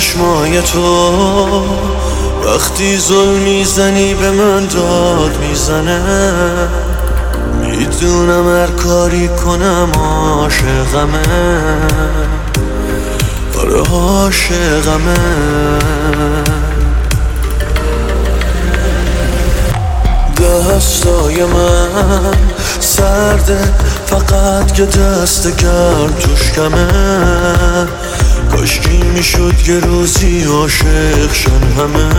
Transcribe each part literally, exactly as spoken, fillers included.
چشمای تو وقتی ظلم میزنی به من داد میزنه. میدونم هر کاری کنم عاشقمه، آره عاشقمه. دستای من سرده فقط که دست گرد توش کمه. کاشکی میشد یه روزی عاشق شن همه،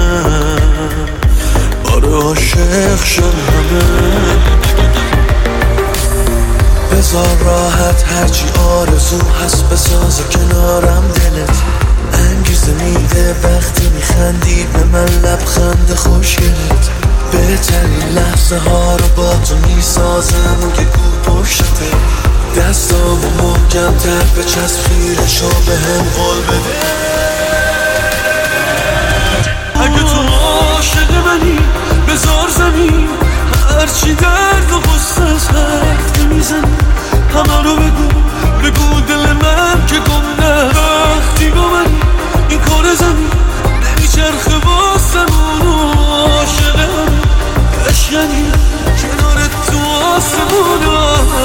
آره عاشق شن همه. بذار راحت هرچی آرزو هست بسازه کنارم دلت. انگیزه میده وقتی میخندی به من لبخند خوشگلت. بهترین لحظه ها رو با تو میسازم و گو پشته. دستامو محکم تر بچسب خیرشو به هم قول بده. اگه تو عاشق منی بذار زمین، هرچی درد و غصه از حرف میزنی همه رو بگو بگو دل من که گم نه. وقتی با منی این کار زمین نمیچرخه واسمون. عاشق همه عشقنی کنارت تو آسمون.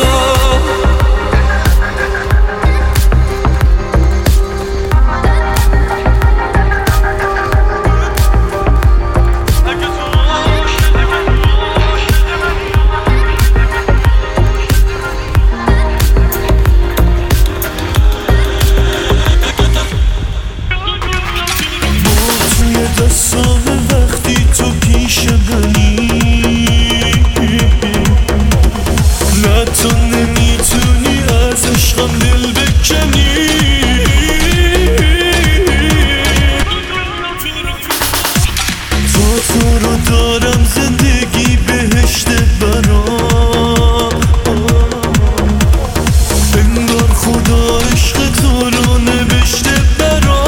وقتی تو پیش منی نه تو نمیتونی از عشقم دل بکنی. تو تو رو دارم زندگی بهشت برام. انگار خدا عشق تو رو نوشته برام.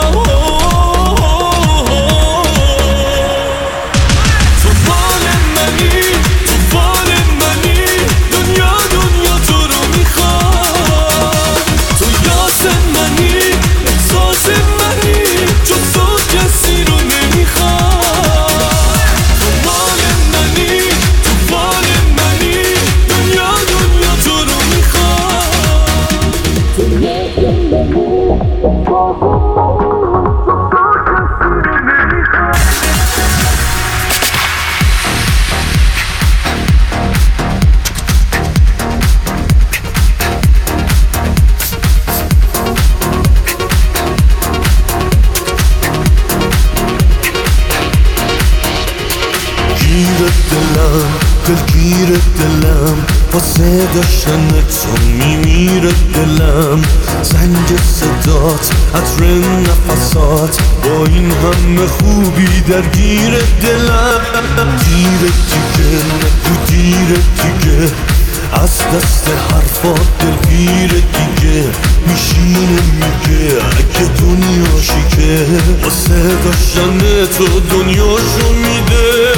دلگیر دلم واسه داشتن تو میمیره دلم. زنگ صدات عطر نفسات با این همه خوبی درگیر دلم. دیر دیگه نگو دیر دیگه از دست حرفات دلگیر دیگه میشینه میگه اگه دنیاشی که واسه داشتن تو دنیاشو میده.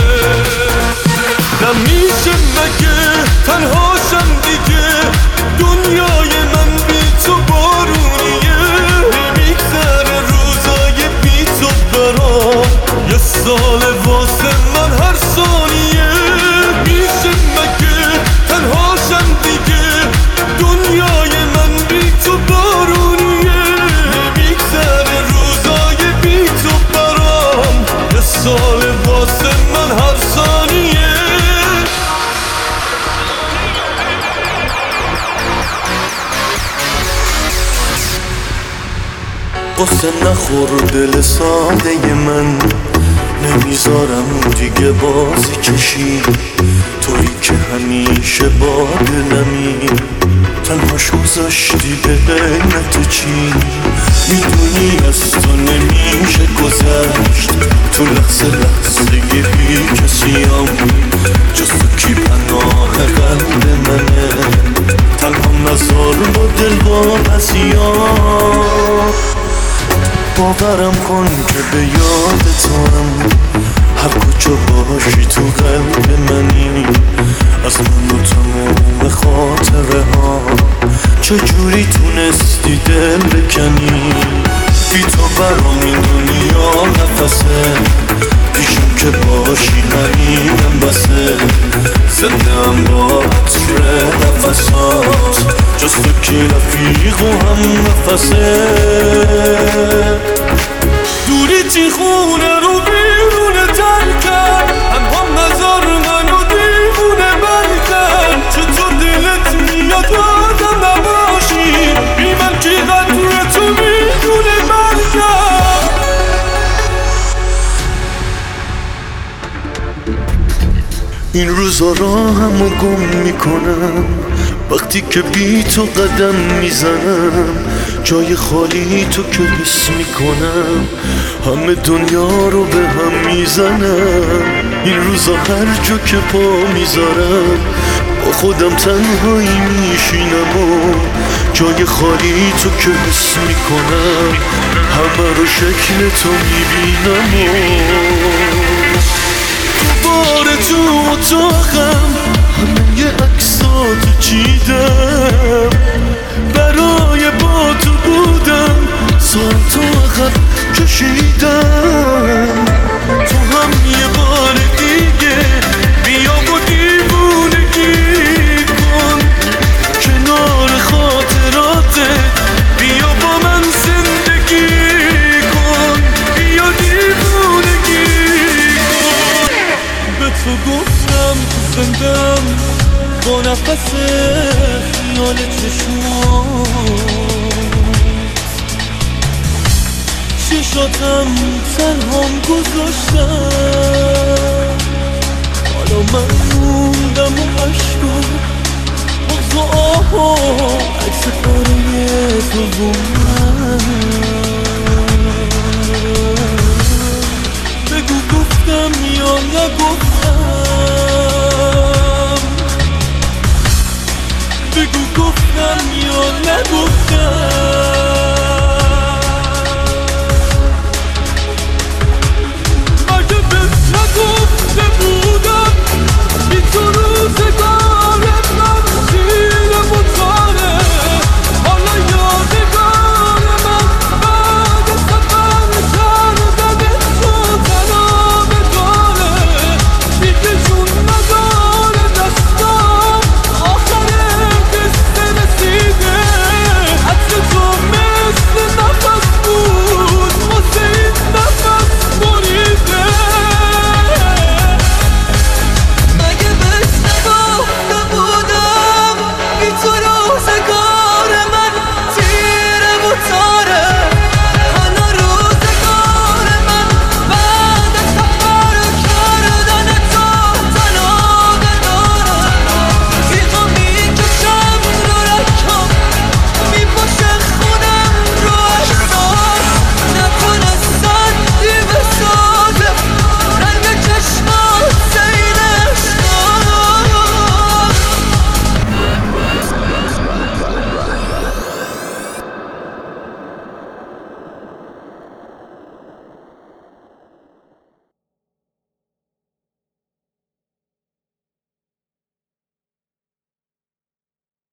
نمیشه مگه تنهاشم دیگه دنیای من بی تو بارونیه. میگذره روزای بی تو برام یه سال واسه من هر ثانیه. میشه مگه تنهاشم دیگه دنیای من بی تو بارونیه. میگذره روزای بی تو برام یه سال واسه من هر ثانیه. قصه نخور دل ساده من نمیذارم دیگه بازی کشی. تویی که همیشه با دلمی تنهاش گذاشتی به قیمت چی. میدونی از تو نمیشه گذشت تو لحظه لحظه یه بی کسیم. جز تو کی پناه قلب منه تنها نزار با دل با پسیام. باورم کن که به یاد تو هم هر کجا باشی تو قلب منی. از من و تمام خاطره ها چجوری تونستی دل بکنی. بی تو برام این دنیا نفسه، پیشم که باشی همینم بسه. زنده هم با عطر نفسات، جز تو که رفیق و هم نفسه. دوری تی خونه رو بیرونه ترکن، هم هم نظر منو دیوونه برکن. چطور دلت میاد آدم نباشی، بی من که قدر تو میدونه برکن. این روزا راهمو گم میکنم وقتی که بی تو قدم میزنم. جای خالی تو که حس میکنم، همه دنیا رو به هم میزنم. این روزا هر جا که پا میذارم با خودم تنهایی میشینم و جای خالی تو که حس میکنم، همه رو شکل تو میبینم. و دوباره تو اتاقم همه یه عکساتو چیدم، برای با تو بودم ساعتو عقب کشیدم. تو هم یه بار دیگه بیا و دیوونگی کن، کنار خاطراتت بیا با من زندگی کن. بیا دیوونگی کن. به تو گفتم زندم با نفس خیال چشمات، چشاتم تنهام گذاشتم. حالا من موندم و عشقا با تو آها عکس پاره تو بوم